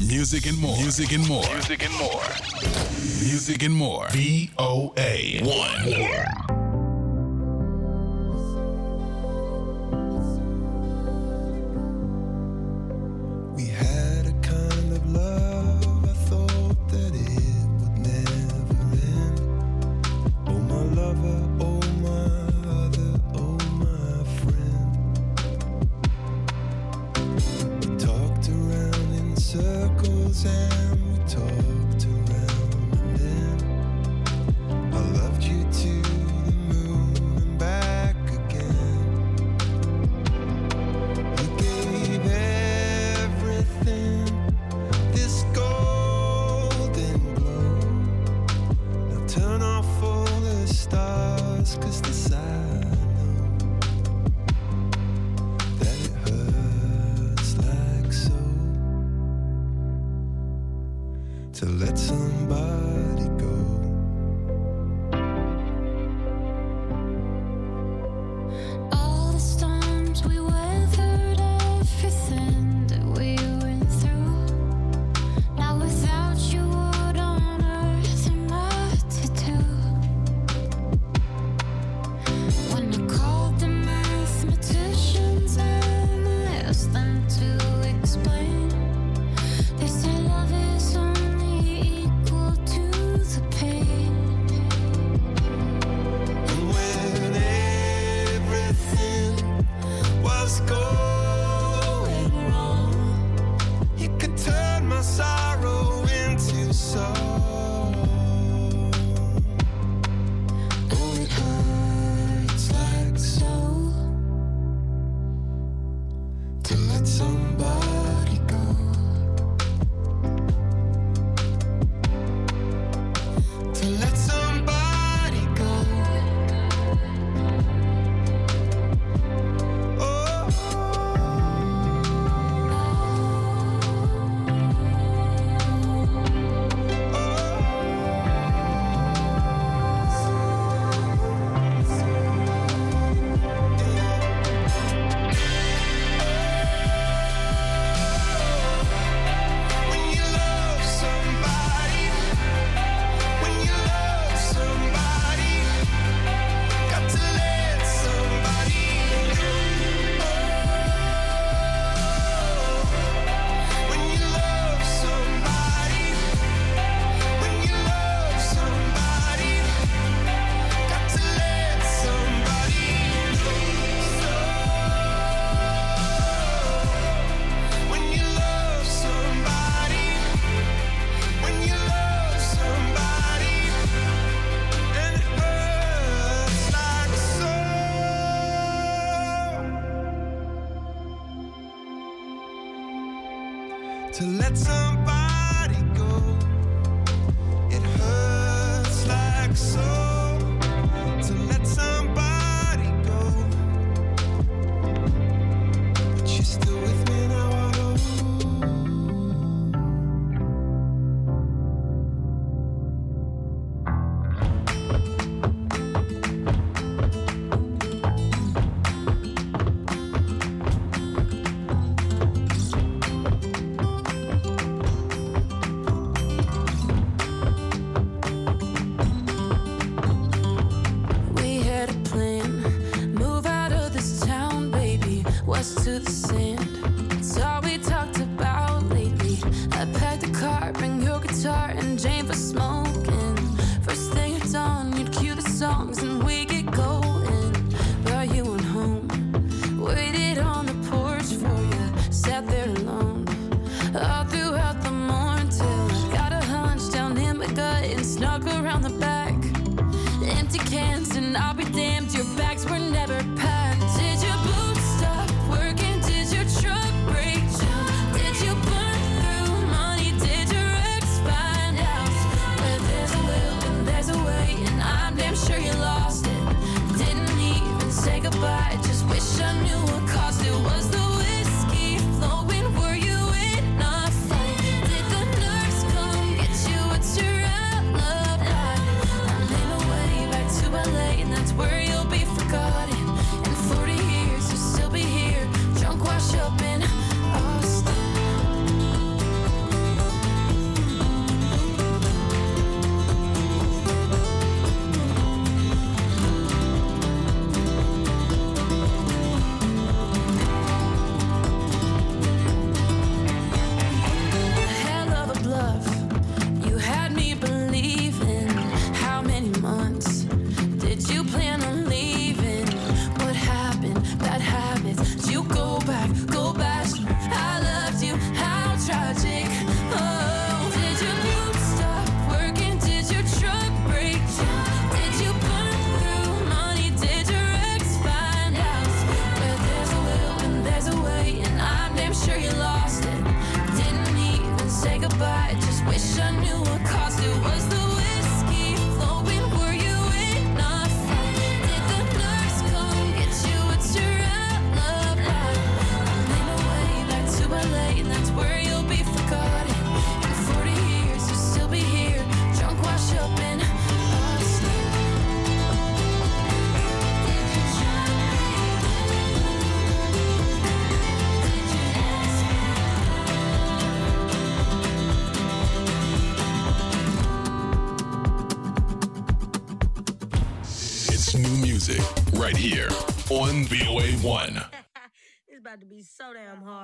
Music and more. Music and more. Music and more. Music and more. VOA1. To let somebody go, it hurts like so. To let somebody go, but you're still with me now, I know. To the sand, it's all we talked about lately. I packed the car, bring your guitar and Jane for smoking. First thing at dawn, you'd cue the songs and we get going. But you went home, waited on the porch for you, sat there alone all throughout the morning till I got a hunch down in my gut and snuck around the back. Empty cans and I'll be damned, your bags were never packed. Did your boots stop working? Did your truck break down? Did you burn through money? Did your ex find out? Where there's a will and there's a way, and I'm damn sure you lost it. Didn't even say goodbye, just wish I knew what caused it. Was the whiskey flowing? Were you in a fight? Did the nurse come get you? What's your alibi? I'm in a way back to LA, and that's where you'll be forgotten. what caused it. Was the whiskey flowing? Were you enough? Did the nurse come get you? What's your alibi? I'm in a way back to LA, and that's where you'll be forgotten. In 40 years, you'll still be here, drunk, washed up in Austin. It's new music right here on VOA1. It's about to be so damn hard.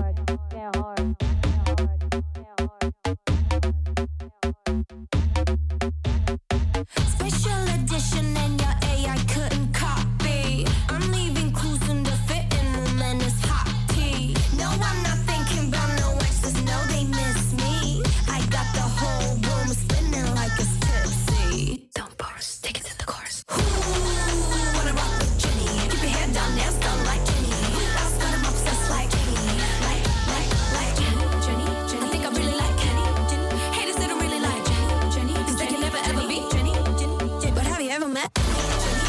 Special edition and your AI couldn't copy. I'm leaving clues in the fitting room and it's hot tea. No, I'm not thinking about no exes, no, they miss me. I got the whole room spinning like it's tipsy. Don't pause, take it to the chorus. Ooh, wanna rock with Jenny. Keep your head down, nails done like Jenny. That's got him obsessed like Jenny. Like Jenny. I think I really like Kenny. Haters, they don't really like Jenny. Cause they can never ever be Jenny. But have you ever met Jenny?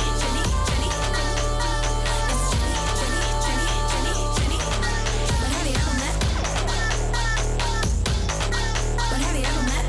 It's Jenny. But have you ever met? But have you ever met?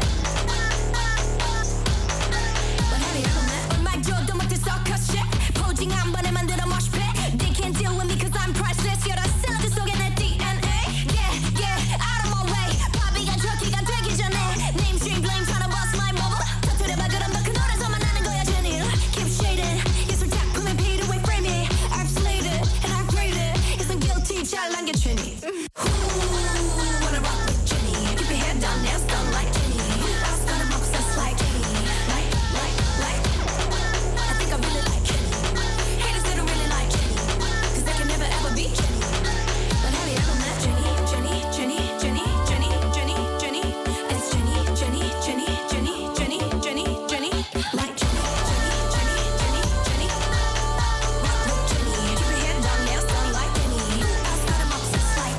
But have you ever met? 얼마 줘도 못해 circus shit. 포징 한 번에 만들어 mosh pit. They can't deal with me cause I'm priceless. 여러 샐러드 속에 내 DNA. Yeah, out of my way. 바비가 저기가 되기 전에 Namestream blame tryna bust my mobile. 터뜨려봐 그럼 너 그 노래서만 나는 거야 Jenny. Keep shading. 예술 작품에 beat away frame it. I've slayed it and I've graded. Yes, I'm guilty. 잘난 게 Jenny. Ooh, wanna rock with Jenny. Keep your head down, nails done like Jenny. That's got him obsessed like Jenny. Like. I think I really like Jenny. Haters, they don't really like Jenny. Cause they can never ever be Jenny. But have you ever met Jenny? It's Jenny. Like Jenny. Rock with Jenny. Keep your head down, nails done like Jenny. That's got him obsessed like.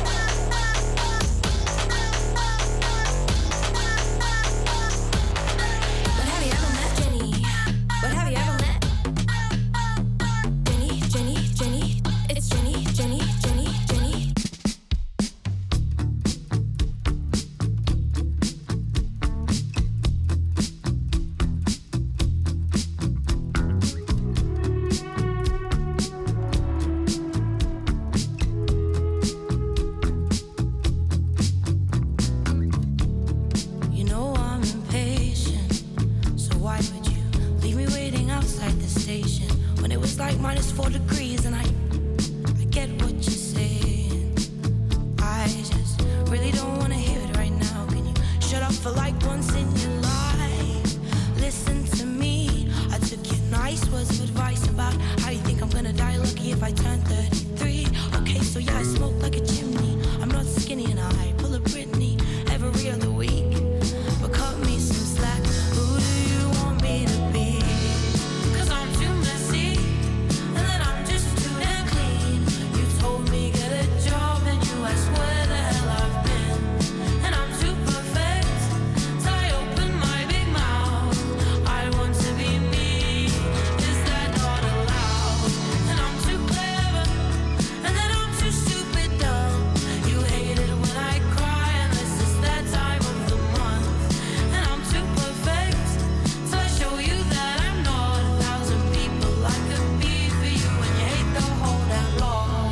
But have you ever met Jenny? But have you ever met Jenny? It's Jenny. You know I'm impatient, so why would you leave me waiting outside the station when it was like -4 degrees? And I get what you're saying. I just really don't wanna hear it right now. Can you shut up for like once in your life? Listen to me. I took your nice words of advice about how you think I'm gonna die lucky if I turn 33. Okay, so yeah, I smoke like a chimney. I'm not skinny and I pull a Britney every other week. But cut me some slack. Who do you want me to be? Cause I'm too messy, and then I'm just too damn clean. You told me get a job, and you asked where the hell I've been. And I'm too perfect, till I open my big mouth. I want to be me, is that not allowed? And I'm too clever, and then I'm too stupid dumb. You hate it when I cry, and this is that time of the month. And I'm too perfect, so I show you that I'm not 1,000 people I could be for you. And you hate the whole damn lot.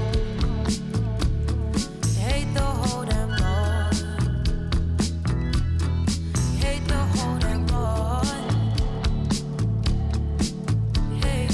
You hate the whole damn lot. You hate the whole damn lot. Hey.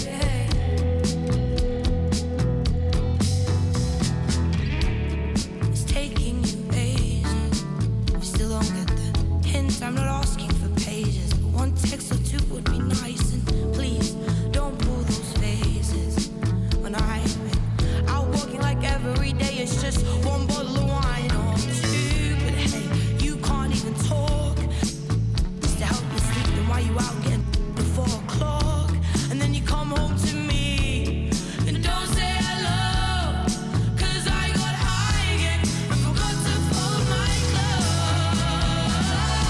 It's taking you ages. You still don't get the hint. I'm not asking for pages. One text or two would be nice. And please don't pull those faces. When I've been out walking like every day, it's just one bottle of wine or two. But hey, you can't even talk. Just to help you sleep, then why you out getting before 4 o'clock? And then you come home to me and don't say hello. Cause I got high again and forgot to fold my clothes.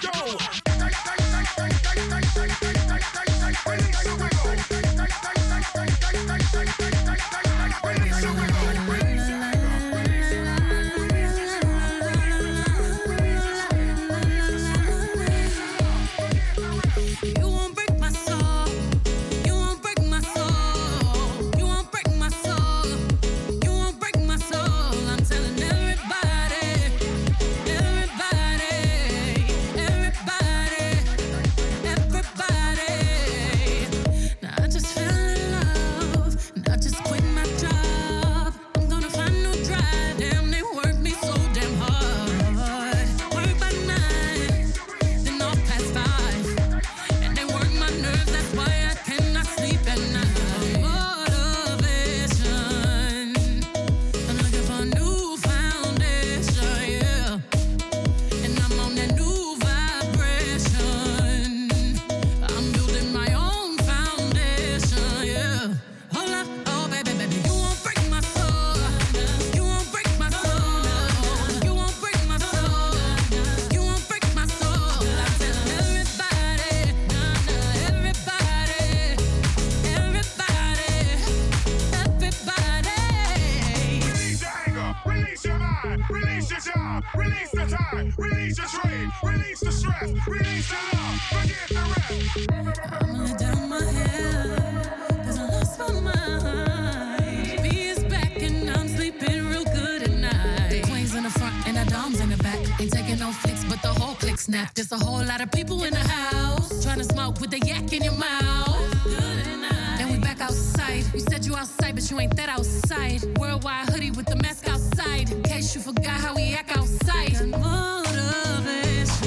Snap. There's a whole lot of people in the house trying to smoke with the yak in your mouth. Then we back outside. You said you outside, but you ain't that outside. Worldwide hoodie with the mask outside. In case you forgot how we act outside. Motivation.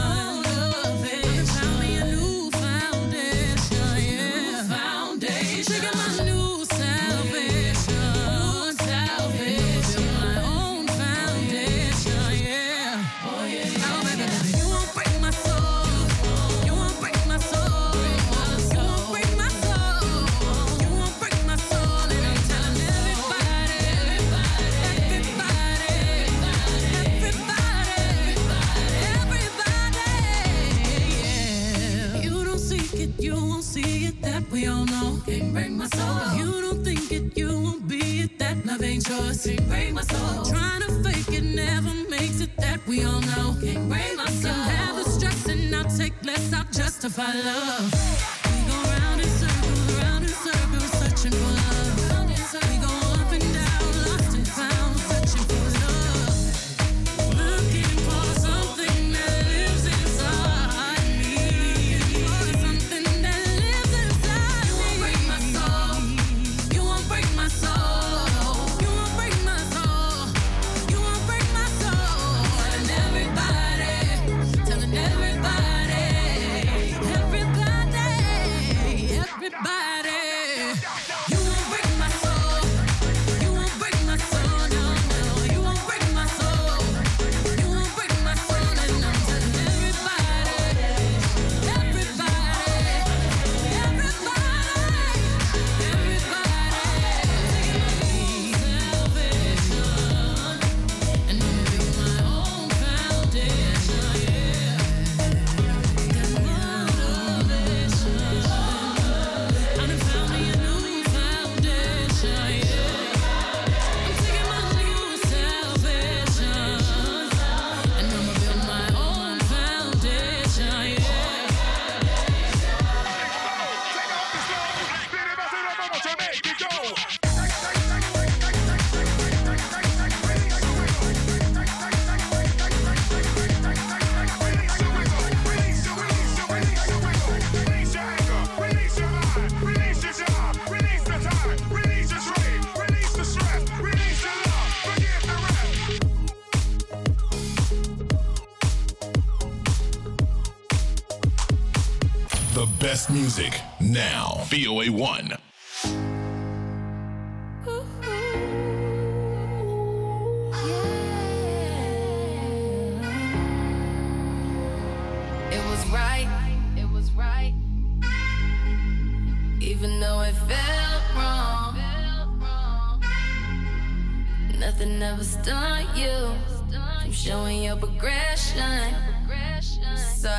I'm found me a new foundation. Yeah. New foundation. Trigger my new salvation. Salvation. My own foundation. Yeah. Oh yeah. Oh baby, baby. You won't break my soul. You won't break my soul. You won't break my soul. You won't break my soul. And I'm telling everybody, yeah. You don't seek it, you won't see it. That we all know. Can't break my soul. If you don't think it, you won't be it. That love ain't yours. Can't break my soul. Trying to fake it never makes it. That we all know. Can't break my soul. Can have the stress and I'll take less. I'll justify love. We go round in circles, searching for love. We go up and down, lost and found, searching for love. Looking for something that lives inside me. Something that lives inside me. You won't break my soul. You won't break my soul. You won't break my soul. You won't break my soul. Telling everybody, everybody, everybody. You won't break my soul. You won't break my soul. No, no. You won't break my soul. You won't break my soul. And I'm telling everybody, everybody, everybody, and I'm building my own foundation. Yeah. I done found me a new foundation, yeah. I'm taking my new salvation, and I'ma build my own foundation, yeah. The best music now. VOA1. It was right. It was right. Even though it felt wrong. Nothing ever stopped you from showing your progression. So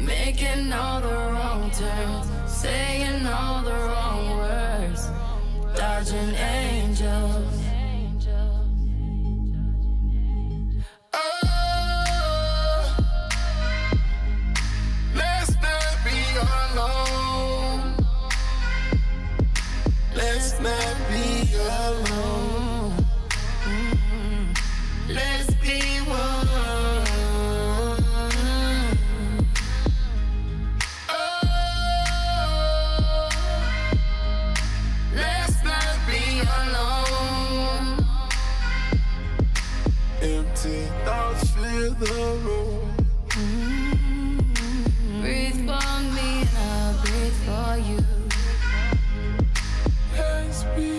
Making all the wrong turns, saying all the wrong words, dodging angels. Let's not be alone. Let's not be alone. Let's be one. Let's not be alone. Empty thoughts fill the room. Breathe for me and I'll breathe for you. Let's be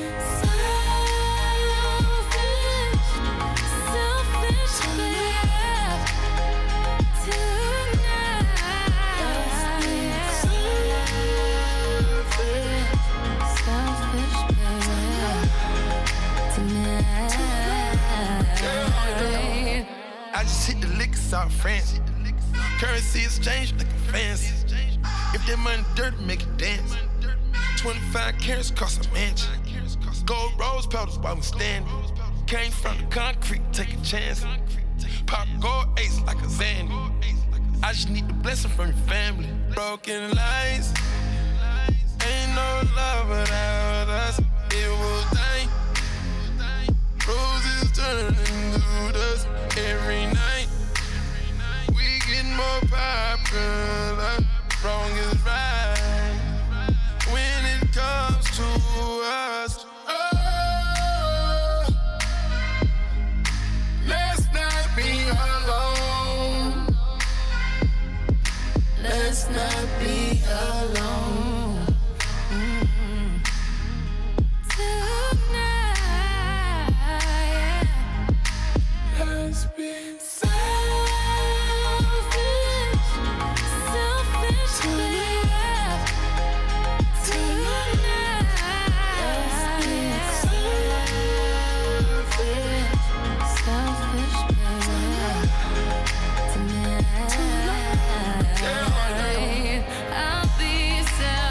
Selfish, babe. Tonight. Selfish, babe. Tonight. I just hit the liquor out France. Currency exchange looking fancy. If that money dirty, make it dance. 25 carats cost a mansion. Gold rose petals while we standing. Came from the concrete, take a chance. Pop gold ace like a Zandy. I just need the blessing from your family. Broken lights. Ain't no love without us. It was dying. Roses turning into dust every night. We get more popular. Wrong is right when it comes to us. Oh, let's not be alone. Let's not be alone. Tonight. Let's be Selfish, babe. Tonight. Selfish, babe. Tonight. I'll be selfish.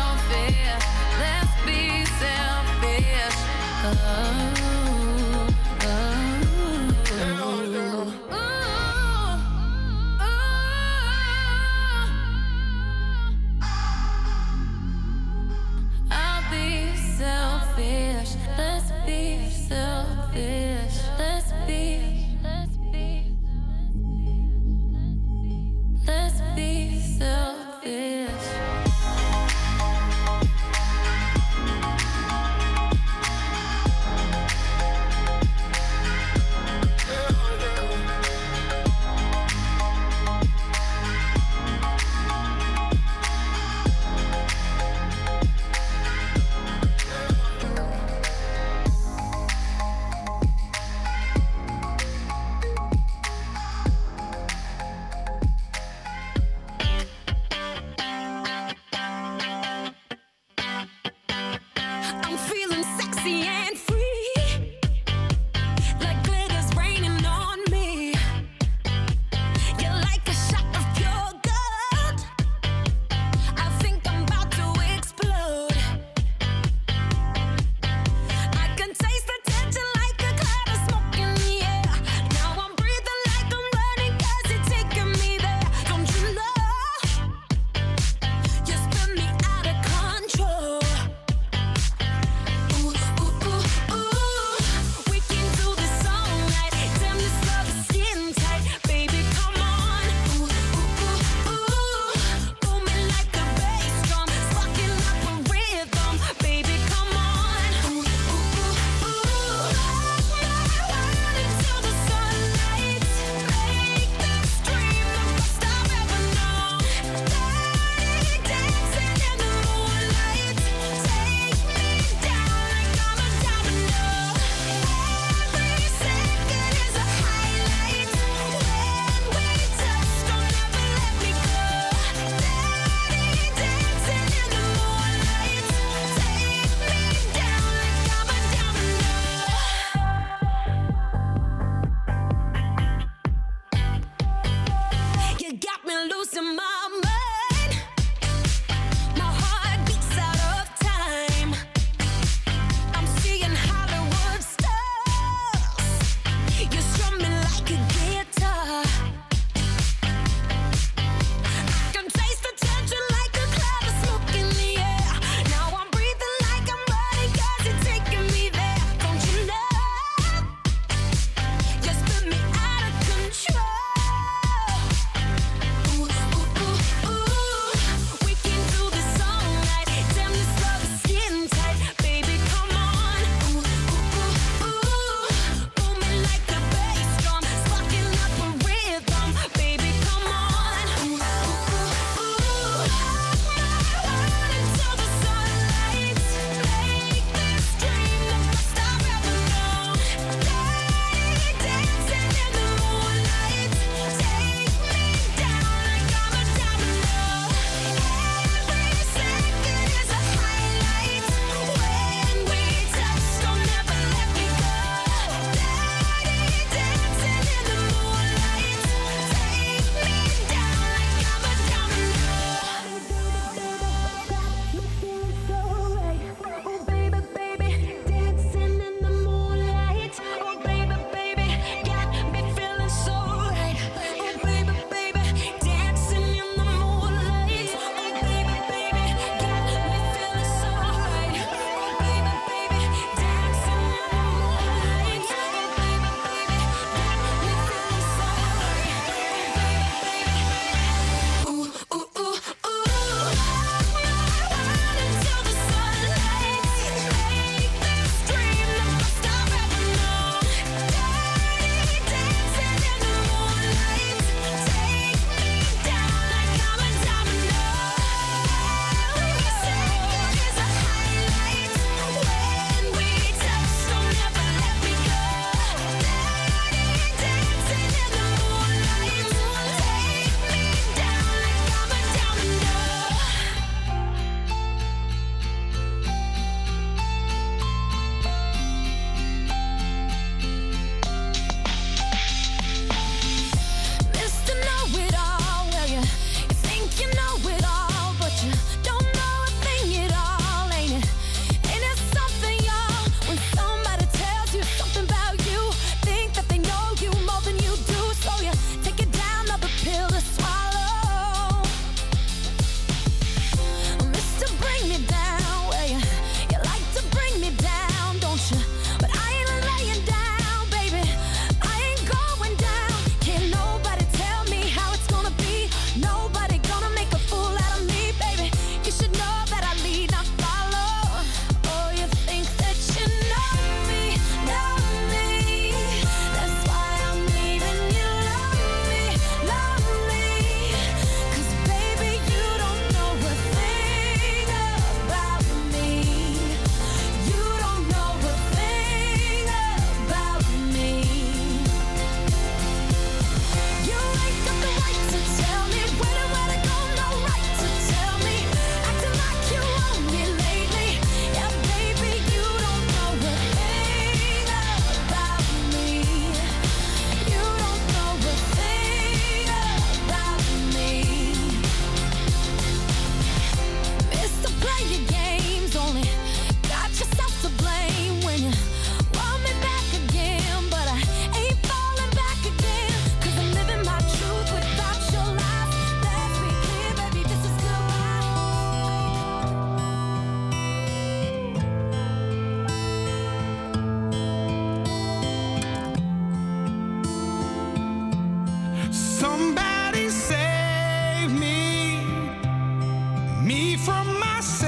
me from myself.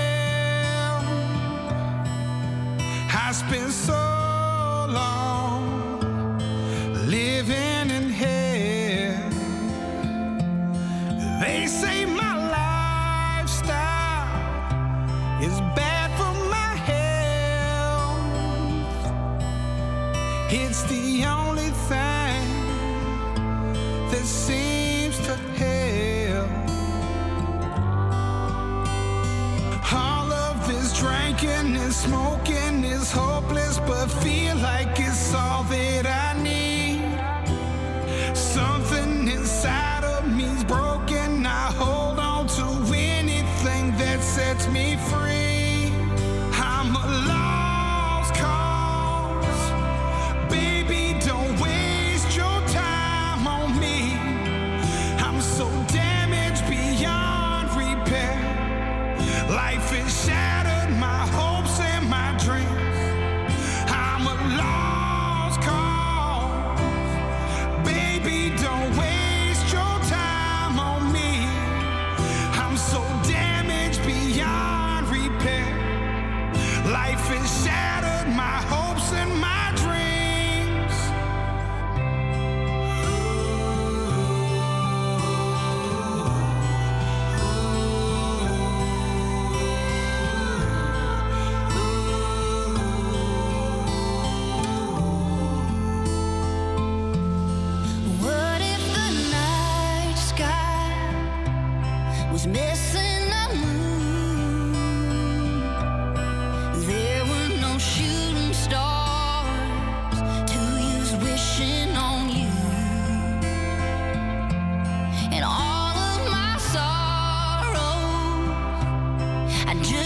I spent so long living in hell. They say my lifestyle is bad for my health. It's the only thing that seems to help. All of this drinking and smoking is hopeless, but feel like it's all that I need. Something inside of me's broken. I hold on to anything that sets me free. I'm a lost cause. Baby, don't waste your time on me. I'm so damaged beyond repair. Life has shattered my hopes and my dreams. I'm a lost cause. Baby, don't waste your time on me. I'm so damaged beyond repair. Life has shattered my hopes and my dreams. What if the night sky was missing a moon? There were no shooting stars to use wishing on you. And all of my sorrows I just